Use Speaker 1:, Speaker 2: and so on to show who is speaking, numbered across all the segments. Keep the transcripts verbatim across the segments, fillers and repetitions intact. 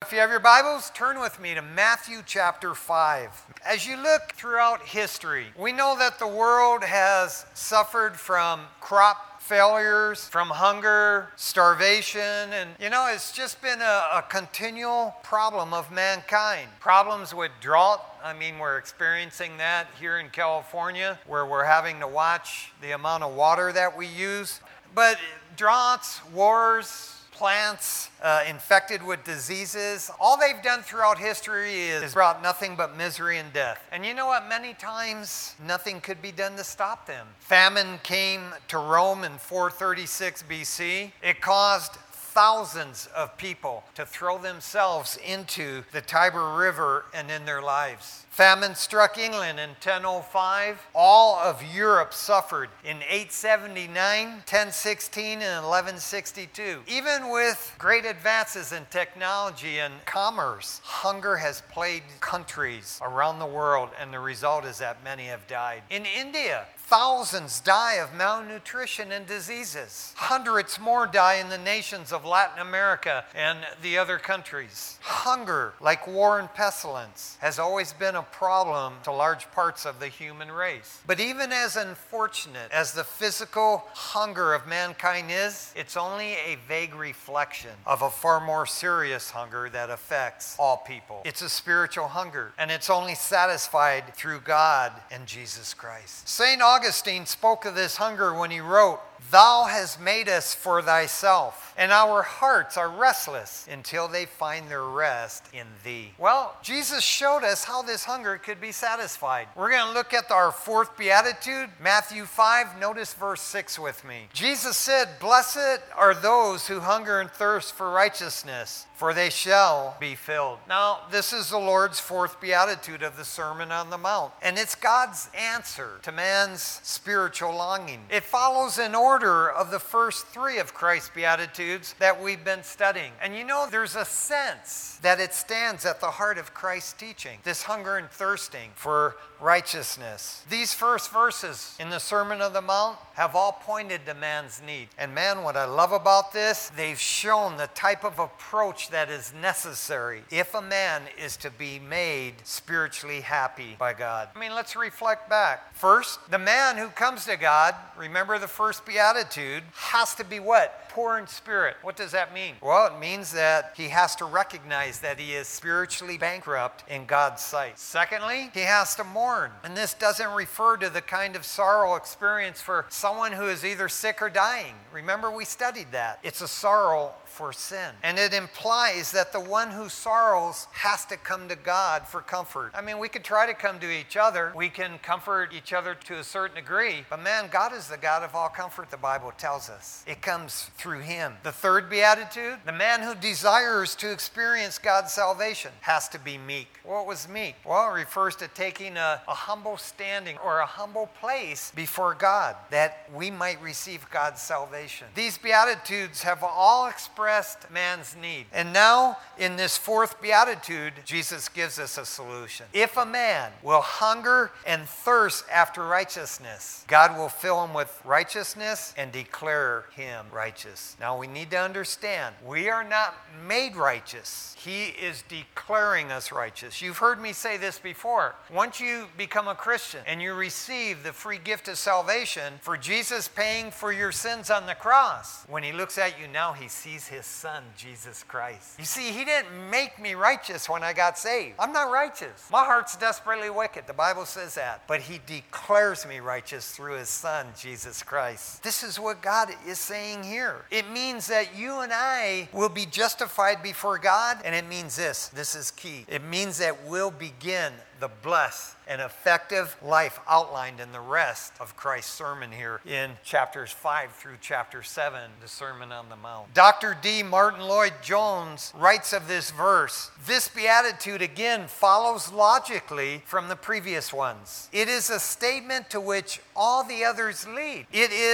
Speaker 1: If you have your Bibles, turn with me to Matthew chapter five. As you look throughout history, we know that the world has suffered from crop failures, from hunger, starvation, and you know, it's just been a, a continual problem of mankind. Problems with drought. I mean, we're experiencing that here in California, where we're having to watch the amount of water that we use. But droughts, wars, plants uh, infected with diseases, all they've done throughout history is brought nothing but misery and death. And you know what? Many times nothing could be done to stop them. Famine came to Rome in four thirty-six B C. It caused thousands of people to throw themselves into the Tiber River and in their lives. Famine struck England in ten oh five. All of Europe suffered in eight seventy-nine, ten sixteen, and eleven sixty-two. Even with great advances in technology and commerce, hunger has plagued countries around the world, and the result is that many have died. In India, thousands die of malnutrition and diseases. Hundreds more die in the nations of Latin America and the other countries. Hunger, like war and pestilence, has always been a problem to large parts of the human race. But even as unfortunate as the physical hunger of mankind is, it's only a vague reflection of a far more serious hunger that affects all people. It's a spiritual hunger, and it's only satisfied through God and Jesus Christ. Saint Augustine spoke of this hunger when he wrote, "Thou hast made us for thyself, and our hearts are restless until they find their rest in thee." Well, Jesus showed us how this hunger could be satisfied. We're going to look at our fourth beatitude, Matthew five. Notice verse six with me. Jesus said, "Blessed are those who hunger and thirst for righteousness, for they shall be filled." Now, this is the Lord's fourth beatitude of the Sermon on the Mount, and it's God's answer to man's spiritual longing. It follows in order of the first three of Christ's beatitudes that we've been studying. And you know, there's a sense that it stands at the heart of Christ's teaching, this hunger and thirsting for righteousness. These first verses in the Sermon on the Mount have all pointed to man's need. And man, what I love about this, they've shown the type of approach that is necessary if a man is to be made spiritually happy by God. I mean, let's reflect back. First, the man who comes to God, remember the first beatitude, has to be what? Poor in spirit. What does that mean? Well, it means that he has to recognize that he is spiritually bankrupt in God's sight. Secondly, he has to mourn. And this doesn't refer to the kind of sorrow experienced for someone who is either sick or dying. Remember, we studied that. It's a sorrow for sin. And it implies that the one who sorrows has to come to God for comfort. I mean, we could try to come to each other. We can comfort each other to a certain degree. But man, God is the God of all comfort, the Bible tells us. It comes through him. The third beatitude, the man who desires to experience God's salvation has to be meek. What was meek? Well, it refers to taking a, a humble standing or a humble place before God that we might receive God's salvation. These beatitudes have all expressed man's need. And now, in this fourth beatitude, Jesus gives us a solution. If a man will hunger and thirst after righteousness, God will fill him with righteousness and declare him righteous. Now, we need to understand, we are not made righteous. He is declaring us righteous. You've heard me say this before. Once you become a Christian and you receive the free gift of salvation for Jesus paying for your sins on the cross, when he looks at you now, he sees his son, Jesus Christ. You see, he didn't make me righteous when I got saved. I'm not righteous. My heart's desperately wicked. The Bible says that. But he declares me righteous through his son, Jesus Christ. This is what God is saying here. It means that you and I will be justified before God, and it means this. This is key. It means that we'll begin the blessed and effective life outlined in the rest of Christ's sermon here in chapters five through chapter seven, the Sermon on the Mount. Doctor D. Martin Lloyd-Jones writes of this verse, "This beatitude again follows logically from the previous ones. It is a statement to which all the others lead. It is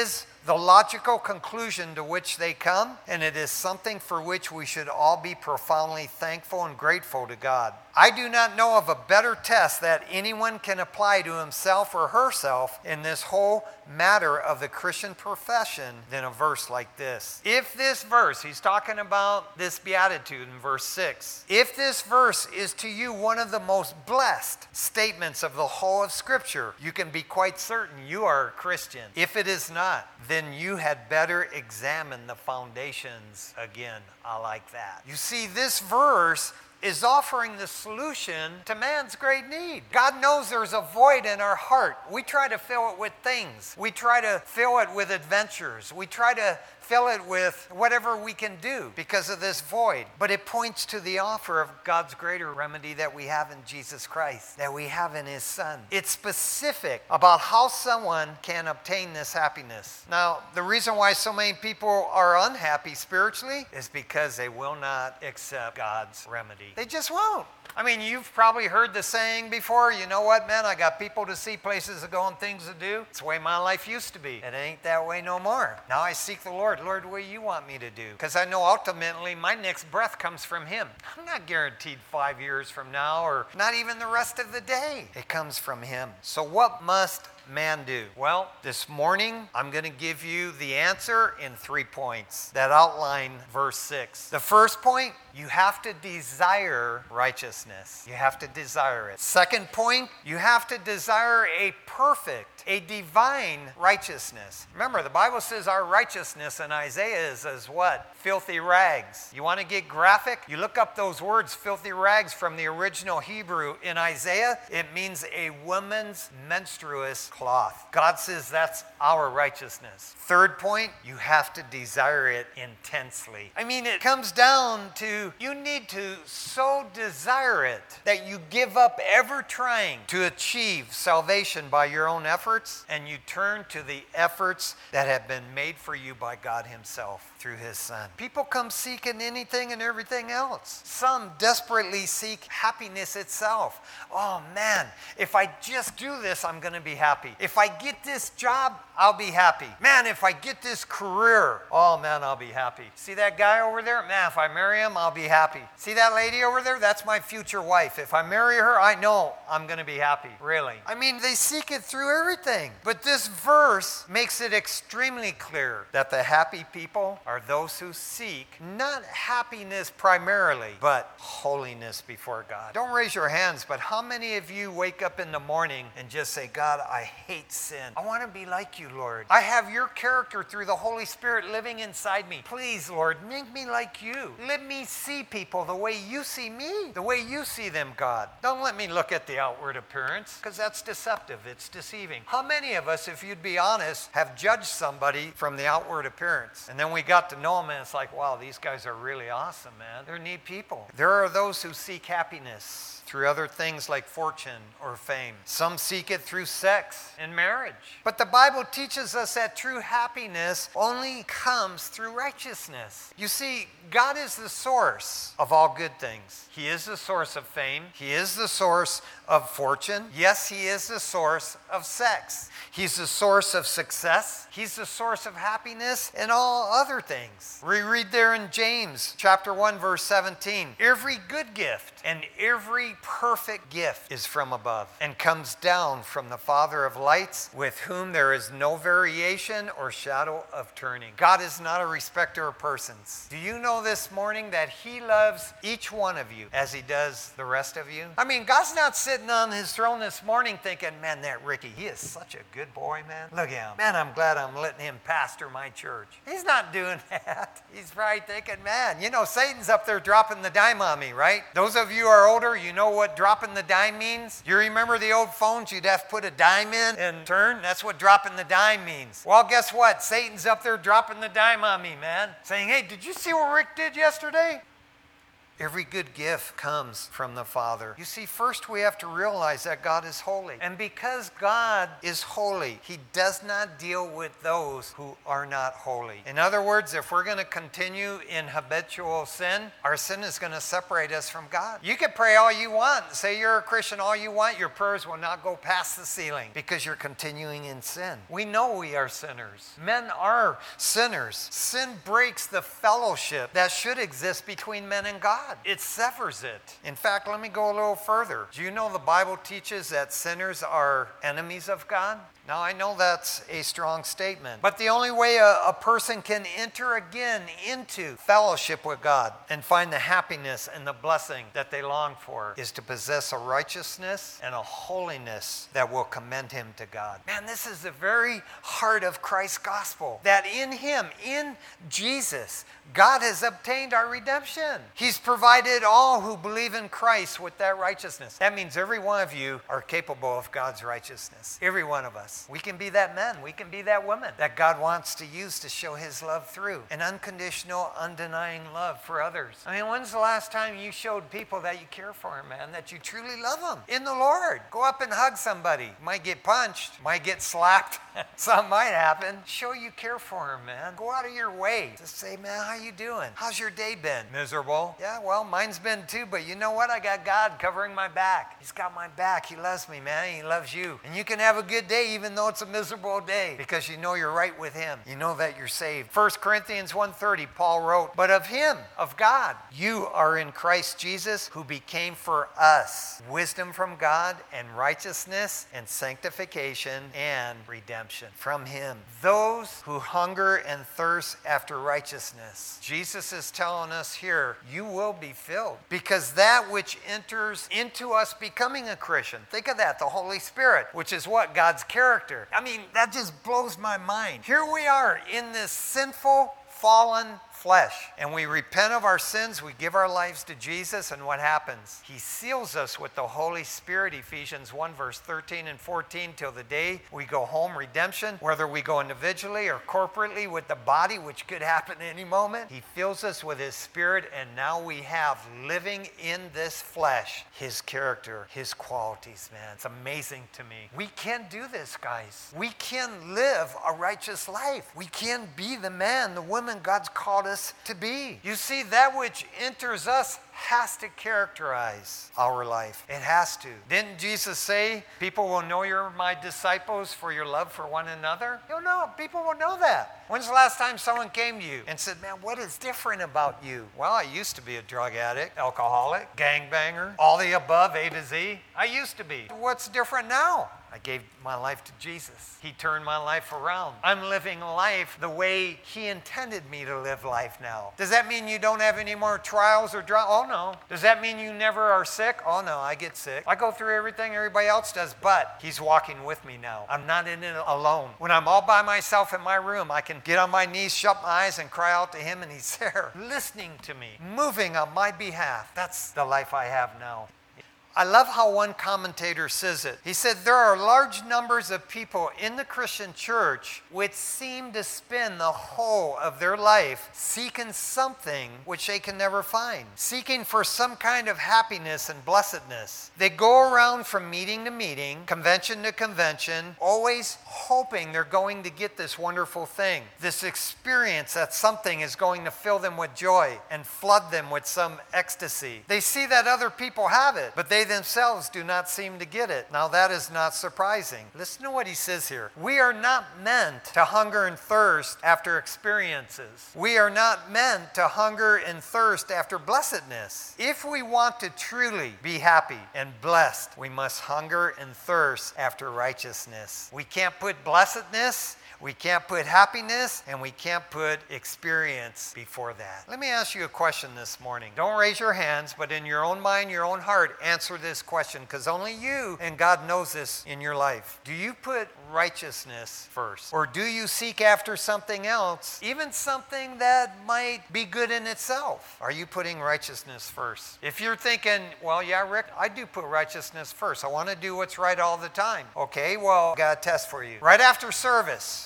Speaker 1: the logical conclusion to which they come, and it is something for which we should all be profoundly thankful and grateful to God. I do not know of a better test that anyone can apply to himself or herself in this whole matter of the Christian profession than a verse like this. If this verse, he's talking about this beatitude in verse six, if this verse is to you one of the most blessed statements of the whole of Scripture, you can be quite certain you are a Christian. If it is not, then you had better examine the foundations again. I like that. You see, this verse is offering the solution to man's great need. God knows there's a void in our heart. We try to fill it with things. We try to fill it with adventures. We try to fill it with whatever we can do because of this void. But it points to the offer of God's greater remedy that we have in Jesus Christ, that we have in His Son. It's specific about how someone can obtain this happiness. Now, the reason why so many people are unhappy spiritually is because they will not accept God's remedy. They just won't. I mean, you've probably heard the saying before, you know what, man, I got people to see, places to go, and things to do. It's the way my life used to be. It ain't that way no more. Now I seek the Lord. Lord, what do you want me to do? Because I know ultimately my next breath comes from Him. I'm not guaranteed five years from now or not even the rest of the day. It comes from Him. So what must man do? Well, this morning I'm going to give you the answer in three points that outline verse six. The first point, you have to desire righteousness. You have to desire it. Second point, you have to desire a perfect, a divine righteousness. Remember, the Bible says our righteousness in Isaiah is as what? Filthy rags. You want to get graphic? You look up those words, filthy rags, from the original Hebrew in Isaiah. It means a woman's menstruous cloth. God says that's our righteousness. Third point, you have to desire it intensely. I mean, it comes down to you need to so desire it that you give up ever trying to achieve salvation by your own efforts, and you turn to the efforts that have been made for you by God Himself through His Son. People come seeking anything and everything else. Some desperately seek happiness itself. Oh man, if I just do this, I'm going to be happy. If I get this job, I'll be happy. Man, if I get this career, oh man, I'll be happy. See that guy over there? Man, if I marry him, I'll be happy. See that lady over there? That's my future wife. If I marry her, I know I'm going to be happy. Really. I mean, they seek it through everything. But this verse makes it extremely clear that the happy people are those who seek not happiness primarily, but holiness before God. Don't raise your hands, but how many of you wake up in the morning and just say, God, I hate sin. I want to be like you, Lord. I have your character through the Holy Spirit living inside me. Please, Lord, make me like you. Let me see people the way you see me, the way you see them, God. Don't let me look at the outward appearance, because that's deceptive. It's deceiving. How many of us, if you'd be honest, have judged somebody from the outward appearance? And then we got to know them, and it's like, wow, these guys are really awesome, man. They're neat people. There are those who seek happiness through other things like fortune or fame. Some seek it through sex and marriage. But the Bible teaches us that true happiness only comes through righteousness. You see, God is the source of all good things. He is the source of fame. He is the source of fortune. Yes, He is the source of sex. He's the source of success. He's the source of happiness and all other things. We read there in James chapter one, verse seventeen, every good gift and every perfect gift is from above and comes down from the Father of lights, with whom there is no variation or shadow of turning. God is not a respecter of persons. Do you know this morning that He loves each one of you as He does the rest of you? I mean, God's not sitting on His throne this morning thinking, man, that Ricky, he is such a good boy, man. Look at him. Man, I'm glad I'm letting him pastor my church. He's not doing that. He's probably thinking, man, you know, Satan's up there dropping the dime on me, right? Those of you who are older, you know what dropping the dime means? You remember the old phones? You'd have to put a dime in and turn. That's what dropping the dime means. Well, guess what? Satan's up there dropping the dime on me, man. Saying, hey, did you see what Rick did yesterday? Every good gift comes from the Father. You see, first we have to realize that God is holy. And because God is holy, he does not deal with those who are not holy. In other words, if we're going to continue in habitual sin, our sin is going to separate us from God. You can pray all you want, say you're a Christian all you want, your prayers will not go past the ceiling because you're continuing in sin. We know we are sinners. Men are sinners. Sin breaks the fellowship that should exist between men and God. It severs it. In fact, let me go a little further. Do you know the Bible teaches that sinners are enemies of God? Now, I know that's a strong statement, but the only way a, a person can enter again into fellowship with God and find the happiness and the blessing that they long for is to possess a righteousness and a holiness that will commend him to God. Man, this is the very heart of Christ's gospel, that in him, in Jesus, God has obtained our redemption. He's provided all who believe in Christ with that righteousness. That means every one of you are capable of God's righteousness. Every one of us. We can be that man. We can be that woman that God wants to use to show his love through. An unconditional, undenying love for others. I mean, when's the last time you showed people that you care for them, man, that you truly love them in the Lord? Go up and hug somebody. You might get punched, might get slapped. Something might happen. Show you care for them, man. Go out of your way to say, man, how you doing? How's your day been? Miserable? Yeah, well, mine's been too, but you know what? I got God covering my back. He's got my back. He loves me, man. He loves you. And you can have a good day even even though it's a miserable day, because you know you're right with him. You know that you're saved. First Corinthians one thirty, Paul wrote, but of him, of God, you are in Christ Jesus, who became for us wisdom from God and righteousness and sanctification and redemption from him. Those who hunger and thirst after righteousness. Jesus is telling us here, you will be filled, because that which enters into us becoming a Christian, think of that, the Holy Spirit, which is what? God's character. I mean, that just blows my mind. Here we are in this sinful, fallen flesh, and we repent of our sins, we give our lives to Jesus, and what happens? He seals us with the Holy Spirit, Ephesians one verse thirteen and fourteen, till the day we go home, redemption, whether we go individually or corporately with the body, which could happen any moment. He fills us with his Spirit, and now we have living in this flesh his character, his qualities, man. It's amazing to me. We can do this, guys. We can live a righteous life. We can be the man, the woman God's called us to be. You see, that which enters us has to characterize our life. It has to. Didn't Jesus say, people will know you're my disciples for your love for one another? You'll know. People will know that. When's the last time someone came to you and said, man, what is different about you? Well, I used to be a drug addict, alcoholic, gangbanger, all the above, A to Z. I used to be. What's different now? I gave my life to Jesus. He turned my life around. I'm living life the way he intended me to live life now. Does that mean you don't have any more trials or drought? Oh, no. Does that mean you never are sick? Oh, no, I get sick. I go through everything everybody else does, but he's walking with me now. I'm not in it alone. When I'm all by myself in my room, I can get on my knees, shut my eyes, and cry out to him, and he's there, listening to me, moving on my behalf. That's the life I have now. I love how one commentator says it. He said, there are large numbers of people in the Christian church which seem to spend the whole of their life seeking something which they can never find, seeking for some kind of happiness and blessedness. They go around from meeting to meeting, convention to convention, always hoping they're going to get this wonderful thing, this experience that something is going to fill them with joy and flood them with some ecstasy. They see that other people have it, but they themselves do not seem to get it. Now that is not surprising. Listen to what he says here. We are not meant to hunger and thirst after experiences. We are not meant to hunger and thirst after blessedness. If we want to truly be happy and blessed, we must hunger and thirst after righteousness. We can't put blessedness, we can't put happiness, and we can't put experience before that. Let me ask you a question this morning. Don't raise your hands, but in your own mind, your own heart, answer this question, because only you and God knows this in your life. Do you put righteousness first? Or do you seek after something else, even something that might be good in itself? Are you putting righteousness first? If you're thinking, well, yeah, Rick, I do put righteousness first. I want to do what's right all the time. Okay, well, I got a test for you. Right after service,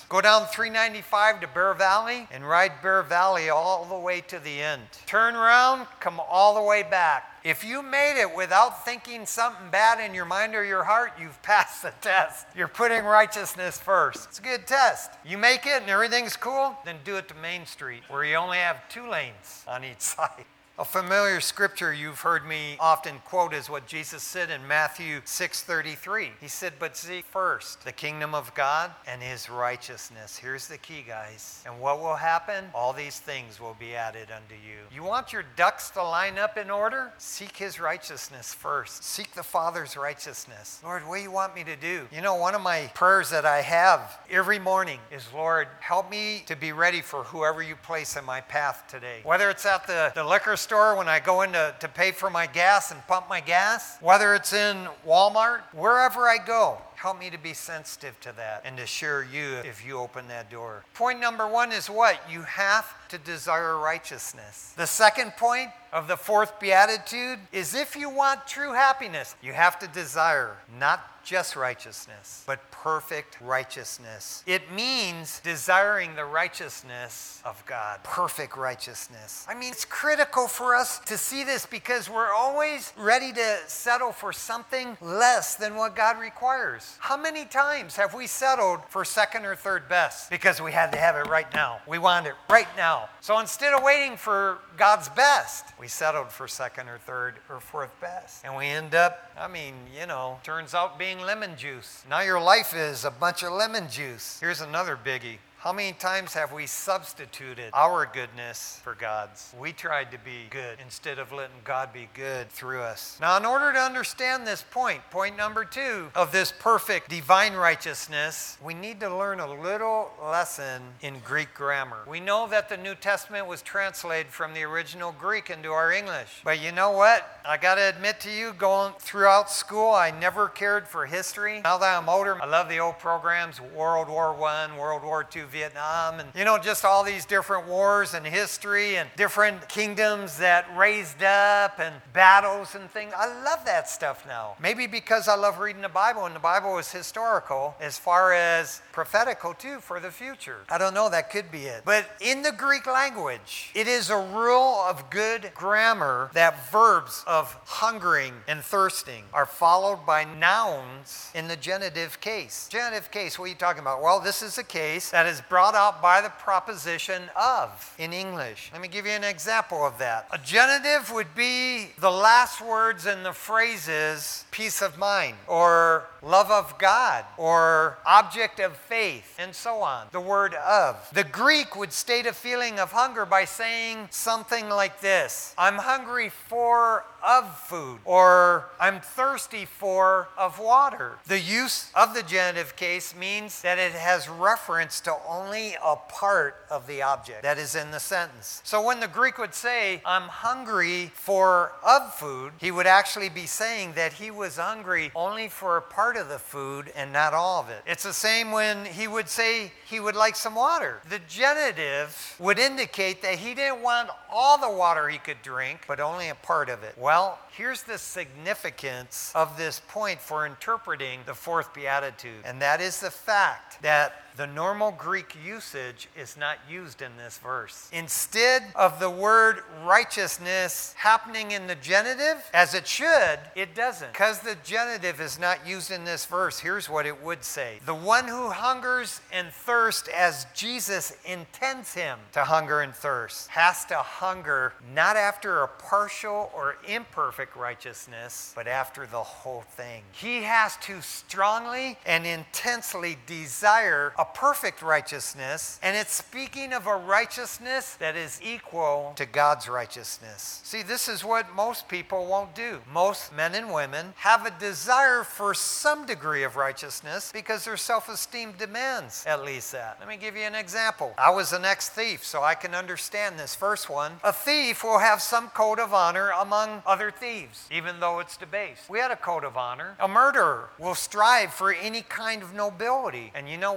Speaker 1: Go down three ninety-five to Bear Valley and ride Bear Valley all the way to the end. Turn around, come all the way back. If you made it without thinking something bad in your mind or your heart, you've passed the test. You're putting righteousness first. It's a good test. You make it and everything's cool, then do it to Main Street, where you only have two lanes on each side. A familiar scripture you've heard me often quote is what Jesus said in Matthew six thirty-three. He said, but seek first the kingdom of God and his righteousness. Here's the key, guys. And what will happen? All these things will be added unto you. You want your ducks to line up in order? Seek his righteousness first. Seek the Father's righteousness. Lord, what do you want me to do? You know, one of my prayers that I have every morning is, Lord, help me to be ready for whoever you place in my path today. Whether it's at the, the liquor store, store when I go in to, to pay for my gas and pump my gas, whether it's in Walmart, wherever I go, help me to be sensitive to that and to share you if you open that door. Point number one is what? You have to desire righteousness. The second point of the fourth beatitude is if you want true happiness, you have to desire not just righteousness, but perfect righteousness. It means desiring the righteousness of God. Perfect righteousness. I mean, it's critical for us to see this because we're always ready to settle for something less than what God requires. How many times have we settled for second or third best because we had to have it right now? We want it right now. So instead of waiting for God's best, we settled for second or third or fourth best. And we end up, I mean, you know, turns out being lemon juice. Now your life is a bunch of lemon juice. Here's another biggie. How many times have we substituted our goodness for God's? We tried to be good instead of letting God be good through us. Now, in order to understand this point, point number two of this perfect divine righteousness, we need to learn a little lesson in Greek grammar. We know that the New Testament was translated from the original Greek into our English. But you know what? I got to admit to you, going throughout school, I never cared for history. Now that I'm older, I love the old programs, World War One, World War Two, Vietnam, and you know, just all these different wars and history and different kingdoms that raised up and battles and things. I love that stuff now. Maybe because I love reading the Bible, and the Bible is historical as far as prophetical too for the future. I don't know, that could be it. But in the Greek language, it is a rule of good grammar that verbs of hungering and thirsting are followed by nouns in the genitive case. Genitive case, what are you talking about? Well, this is a case that is brought out by the preposition of in English. Let me give you an example of that. A genitive would be the last words in the phrases peace of mind or love of God or object of faith and so on. The word of. The Greek would state a feeling of hunger by saying something like this: I'm hungry for of food, or I'm thirsty for of water. The use of the genitive case means that it has reference to only a part of the object that is in the sentence. So when the Greek would say, I'm hungry for of food, he would actually be saying that he was hungry only for a part of the food and not all of it. It's the same when he would say he would like some water. The genitive would indicate that he didn't want all the water he could drink, but only a part of it. Well, here's the significance of this point for interpreting the fourth beatitude, and that is the fact that the normal Greek usage is not used in this verse. Instead of the word righteousness happening in the genitive, as it should, it doesn't. Because the genitive is not used in this verse, here's what it would say. The one who hungers and thirsts as Jesus intends him to hunger and thirst has to hunger not after a partial or imperfect righteousness, but after the whole thing. He has to strongly and intensely desire a perfect righteousness, and it's speaking of a righteousness that is equal to God's righteousness. See, this is what most people won't do. Most men and women have a desire for some degree of righteousness because their self-esteem demands at least that. Let me give you an example. I was an ex-thief, so I can understand this first one. A thief will have some code of honor among other thieves, even though it's debased. We had a code of honor. A murderer will strive for any kind of nobility. And you know what? A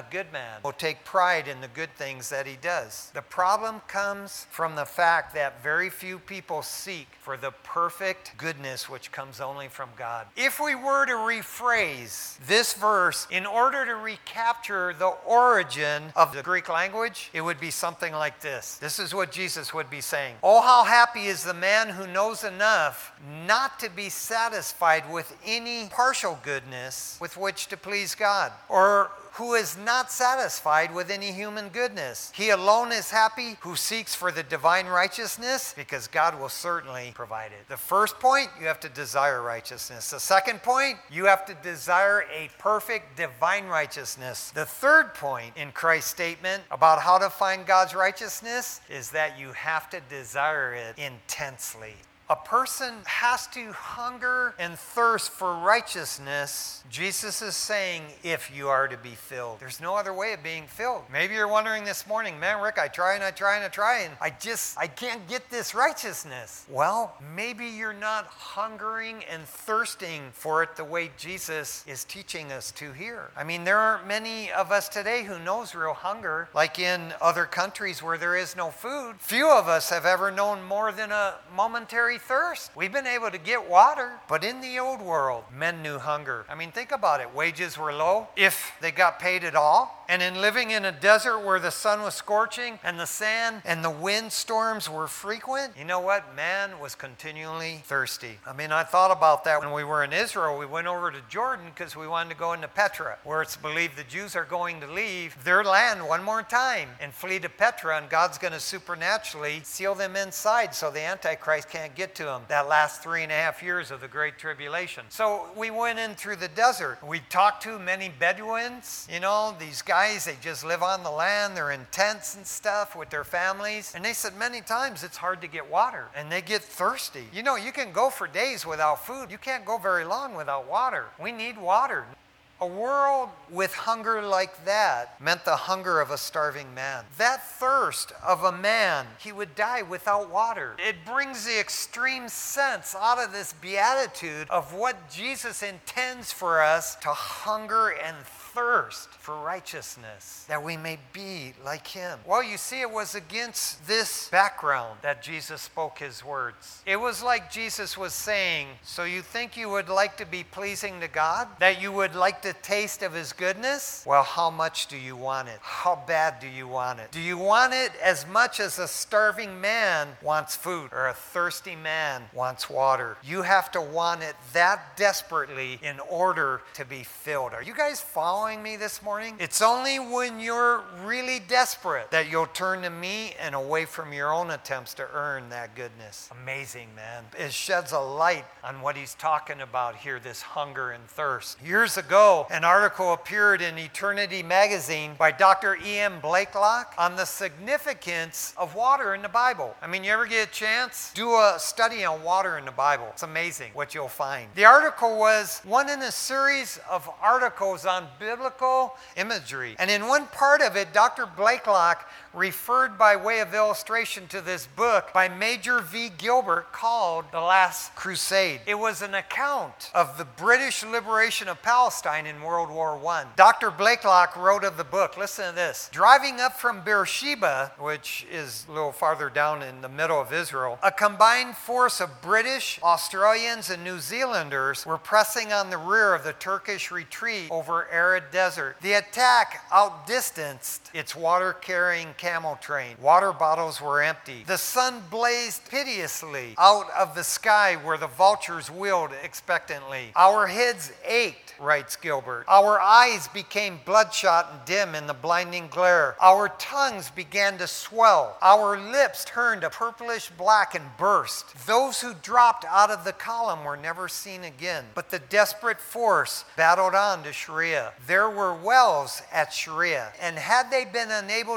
Speaker 1: good man, will take pride in the good things that he does. The problem comes from the fact that very few people seek for the perfect goodness which comes only from God. If we were to rephrase this verse in order to recapture the origin of the Greek language, it would be something like this. This is what Jesus would be saying. Oh, how happy is the man who knows enough not to be satisfied with any partial goodness with which to please God, or who is not satisfied with any human goodness. He alone is happy who seeks for the divine righteousness, because God will certainly provide it. The first point, you have to desire righteousness. The second point, you have to desire a perfect divine righteousness. The third point in Christ's statement about how to find God's righteousness is that you have to desire it intensely. A person has to hunger and thirst for righteousness, Jesus is saying, if you are to be filled. There's no other way of being filled. Maybe you're wondering this morning, man, Rick, I try and I try and I try and I just, I can't get this righteousness. Well, maybe you're not hungering and thirsting for it the way Jesus is teaching us to here. I mean, there aren't many of us today who knows real hunger, like in other countries where there is no food. Few of us have ever known more than a momentary thirst. We've been able to get water, but in the old world, men knew hunger. I mean, think about it. Wages were low, if they got paid at all. And in living in a desert where the sun was scorching and the sand and the wind storms were frequent, you know what? Man was continually thirsty. I mean, I thought about that when we were in Israel. We went over to Jordan because we wanted to go into Petra, where it's believed the Jews are going to leave their land one more time and flee to Petra, and God's going to supernaturally seal them inside so the Antichrist can't get to them that last three and a half years of the Great Tribulation. So we went in through the desert. We talked to many Bedouins, you know, these guys. They just live on the land. They're in tents and stuff with their families. And they said many times it's hard to get water. And they get thirsty. You know, you can go for days without food. You can't go very long without water. We need water. A world with hunger like that meant the hunger of a starving man. That thirst of a man, he would die without water. It brings the extreme sense out of this beatitude of what Jesus intends for us to hunger and thirst for righteousness, that we may be like him. Well, you see, it was against this background that Jesus spoke his words. It was like Jesus was saying, so you think you would like to be pleasing to God? That you would like the taste of his goodness? Well, how much do you want it? How bad do you want it? Do you want it as much as a starving man wants food or a thirsty man wants water? You have to want it that desperately in order to be filled. Are you guys following me this morning? It's only when you're really desperate that you'll turn to me and away from your own attempts to earn that goodness. Amazing, man. It sheds a light on what he's talking about here, this hunger and thirst. Years ago, an article appeared in Eternity magazine by Doctor E M Blakelock on the significance of water in the Bible. I mean, you ever get a chance? Do a study on water in the Bible. It's amazing what you'll find. The article was one in a series of articles on biblical imagery. And in one part of it, Doctor Blakelock referred by way of illustration to this book by Major V. Gilbert called The Last Crusade. It was an account of the British liberation of Palestine in World War One. Doctor Blakelock wrote of the book, listen to this, driving up from Beersheba, which is a little farther down in the middle of Israel, a combined force of British, Australians, and New Zealanders were pressing on the rear of the Turkish retreat over arid desert. The attack outdistanced its water-carrying camel train. Water bottles were empty. The sun blazed pitilessly out of the sky where the vultures wheeled expectantly. Our heads ached, writes Gilbert. Our eyes became bloodshot and dim in the blinding glare. Our tongues began to swell. Our lips turned a purplish black and burst. Those who dropped out of the column were never seen again. But the desperate force battled on to Sharia. There were wells at Sharia, and had they been unable to take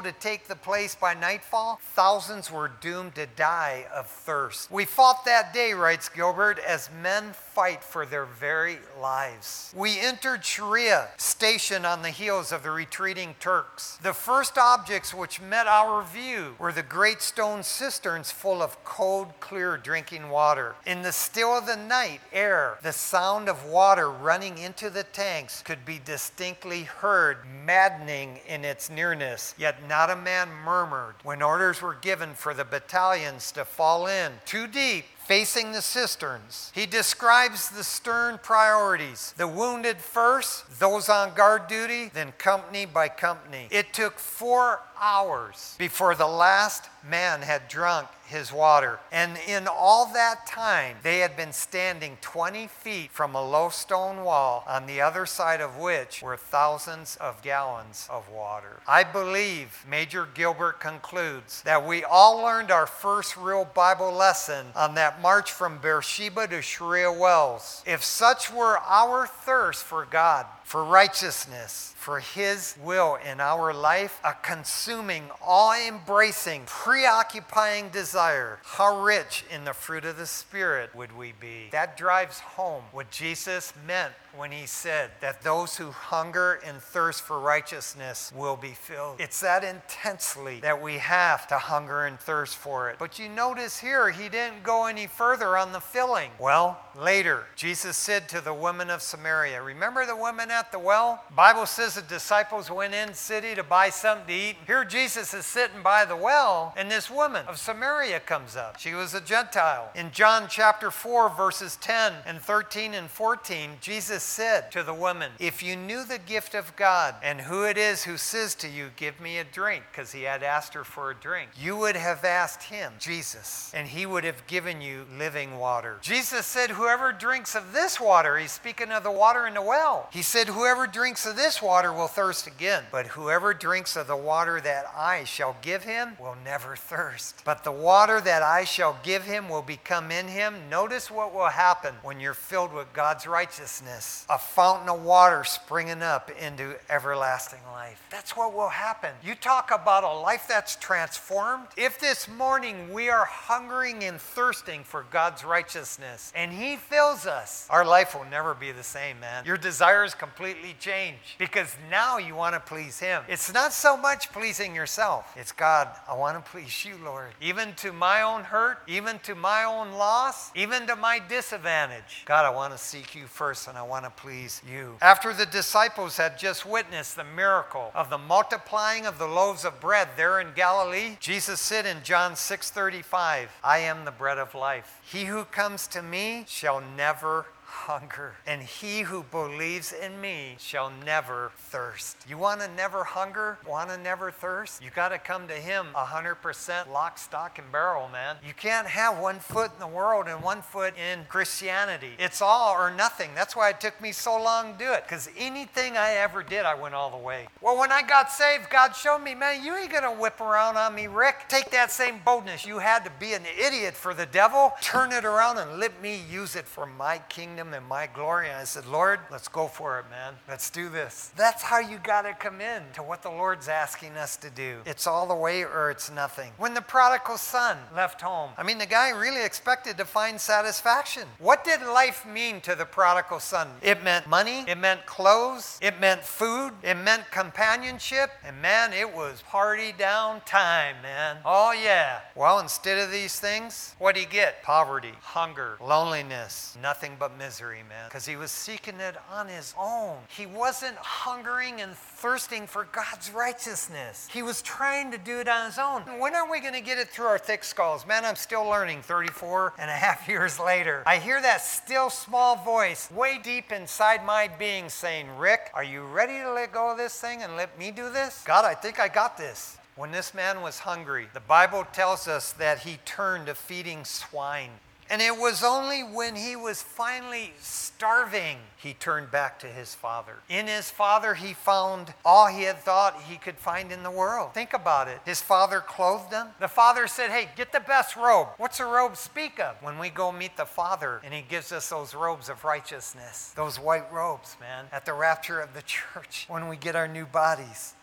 Speaker 1: the place by nightfall, thousands were doomed to die of thirst. We fought that day, writes Gilbert, as men fight for their very lives. We entered Sharia, stationed on the heels of the retreating Turks. The first objects which met our view were the great stone cisterns full of cold, clear drinking water. In the still of the night air, the sound of water running into the tanks could be distinctly heard, maddening in its nearness, yet not a man murmured. When orders were given for the battalions to fall in, too deep, facing the cisterns, he describes the stern priorities. The wounded first, those on guard duty, then company by company. It took four hours before the last man had drunk his water. And in all that time, they had been standing twenty feet from a low stone wall, on the other side of which were thousands of gallons of water. I believe, Major Gilbert concludes, that we all learned our first real Bible lesson on that march from Beersheba to Sharia Wells. If such were our thirst for God, for righteousness, for His will in our life, a consuming, all-embracing, preoccupying desire, how rich in the fruit of the Spirit would we be? That drives home what Jesus meant when He said that those who hunger and thirst for righteousness will be filled. It's that intensely that we have to hunger and thirst for it. But you notice here, He didn't go any further on the filling. Well, later, Jesus said to the woman of Samaria, remember the woman at the well? Bible says the disciples went in city to buy something to eat. Here Jesus is sitting by the well, and this woman of Samaria comes up. She was a Gentile. In John chapter four, verses ten and thirteen and fourteen, Jesus said to the woman, if you knew the gift of God and who it is who says to you, give me a drink, because he had asked her for a drink, you would have asked him, Jesus, and he would have given you living water. Jesus said, whoever drinks of this water, he's speaking of the water in the well. He said, whoever drinks of this water will thirst again, but whoever drinks of the water that I shall give him will never thirst. But the water that I shall give him will become in him. Notice what will happen when you're filled with God's righteousness. A fountain of water springing up into everlasting life. That's what will happen. You talk about a life that's transformed. If this morning we are hungering and thirsting for God's righteousness and He fills us, our life will never be the same, man. Your desires completely change because now you want to please Him. It's not so much pleasing yourself. It's God, I want to please you, Lord. Even to my own hurt, even to my own loss, even to my disadvantage. God, I want to seek you first and I want to please you. After the disciples had just witnessed the miracle of the multiplying of the loaves of bread there in Galilee, Jesus said in John six thirty-five, I am the bread of life. He who comes to me shall never hunger, and he who believes in me shall never thirst. You want to never hunger? Want to never thirst? You got to come to Him one hundred percent lock, stock, and barrel, man. You can't have one foot in the world and one foot in Christianity. It's all or nothing. That's why it took me so long to do it, because anything I ever did, I went all the way. Well, when I got saved, God showed me, man, you ain't going to whip around on me, Rick. Take that same boldness you had to be an idiot for the devil, turn it around and let me use it for my kingdom and my glory. And I said, Lord, let's go for it, man. Let's do this. That's how you got to come in to what the Lord's asking us to do. It's all the way or it's nothing. When the prodigal son left home, I mean, the guy really expected to find satisfaction. What did life mean to the prodigal son? It meant money. It meant clothes. It meant food. It meant companionship. And man, it was party down time, man. Oh, yeah. Well, instead of these things, what did he get? Poverty, hunger, loneliness, nothing but misery, man, because he was seeking it on his own. He wasn't hungering and thirsting for God's righteousness. He was trying to do it on his own. When are we going to get it through our thick skulls? Man, I'm still learning thirty-four and a half years later. I hear that still small voice way deep inside my being saying, Rick, are you ready to let go of this thing and let me do this? God, I think I got this. When this man was hungry, the Bible tells us that he turned to feeding swine. And it was only when he was finally starving he turned back to his father. In his father he found all he had thought he could find in the world. Think about it. His father clothed him. The father said, hey, get the best robe. What's a robe speak of? When we go meet the Father and He gives us those robes of righteousness, those white robes, man, at the rapture of the church when we get our new bodies.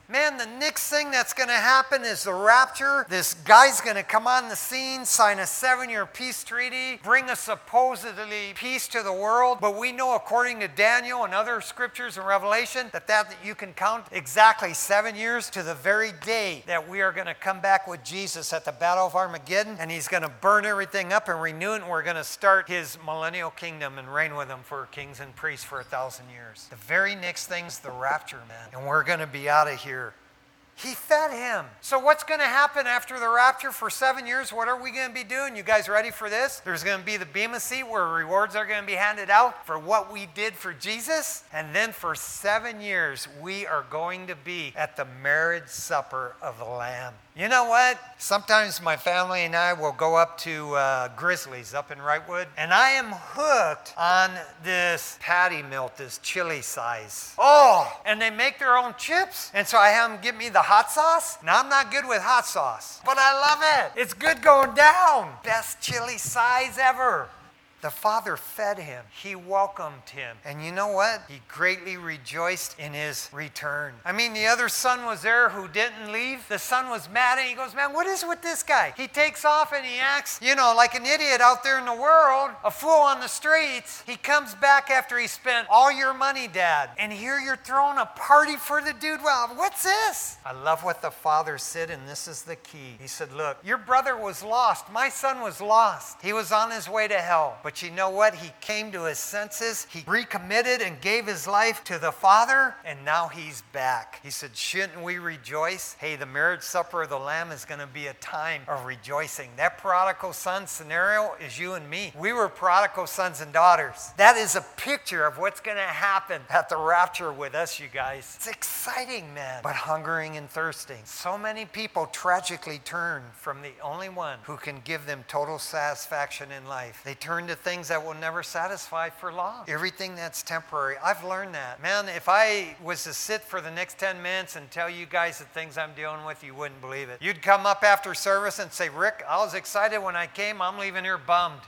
Speaker 1: Man, the next thing that's going to happen is the rapture. This guy's going to come on the scene, sign a seven-year peace treaty, bring a supposedly peace to the world. But we know, according to Daniel and other scriptures in Revelation, that, that you can count exactly seven years to the very day that we are going to come back with Jesus at the Battle of Armageddon, and he's going to burn everything up and renew it, and we're going to start his millennial kingdom and reign with him for kings and priests for a thousand years. The very next thing's the rapture, man, and we're going to be out of here. He fed him. So what's going to happen after the rapture for seven years? What are we going to be doing? You guys ready for this? There's going to be the Bema seat where rewards are going to be handed out for what we did for Jesus. And then for seven years, we are going to be at the marriage supper of the Lamb. You know what? Sometimes my family and I will go up to uh, Grizzlies up in Wrightwood, and I am hooked on this patty melt, this chili size. Oh, and they make their own chips, and so I have them give me the hot sauce. Now, I'm not good with hot sauce, but I love it. It's good going down. Best chili size ever. The Father fed him. He welcomed him. And you know what? He greatly rejoiced in his return. I mean, the other son was there who didn't leave. The son was mad, and he goes, man, what is with this guy? He takes off and he acts, you know, like an idiot out there in the world, a fool on the streets. He comes back after he spent all your money, Dad. And here you're throwing a party for the dude. Well, what's this? I love what the Father said, and this is the key. He said, look, your brother was lost. My son was lost. He was on his way to hell. But you know what? He came to his senses. He recommitted and gave his life to the Father, and now he's back. He said, shouldn't we rejoice? Hey, the marriage supper of the Lamb is going to be a time of rejoicing. That prodigal son scenario is you and me. We were prodigal sons and daughters. That is a picture of what's going to happen at the rapture with us, you guys. It's exciting, man. But hungering and thirsting. So many people tragically turn from the only one who can give them total satisfaction in life. They turn to things that will never satisfy for long. Everything that's temporary. I've learned that. Man, if I was to sit for the next ten minutes and tell you guys the things I'm dealing with, you wouldn't believe it. You'd come up after service and say, Rick, I was excited when I came. I'm leaving here bummed.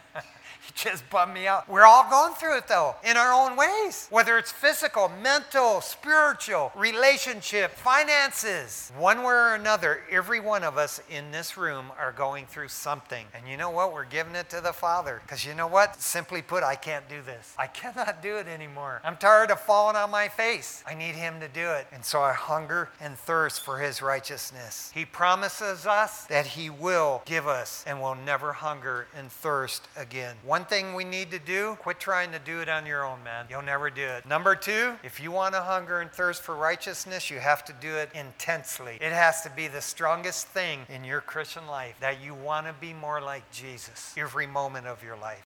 Speaker 1: It just bummed me out. We're all going through it, though, in our own ways. Whether it's physical, mental, spiritual, relationship, finances. One way or another, every one of us in this room are going through something. And you know what? We're giving it to the Father. Because you know what? Simply put, I can't do this. I cannot do it anymore. I'm tired of falling on my face. I need him to do it. And so I hunger and thirst for his righteousness. He promises us that he will give us and will never hunger and thirst again. One thing we need to do, quit trying to do it on your own, man. You'll never do it. Number two, if you want to hunger and thirst for righteousness, you have to do it intensely. It has to be the strongest thing in your Christian life, that you want to be more like Jesus every moment of your life.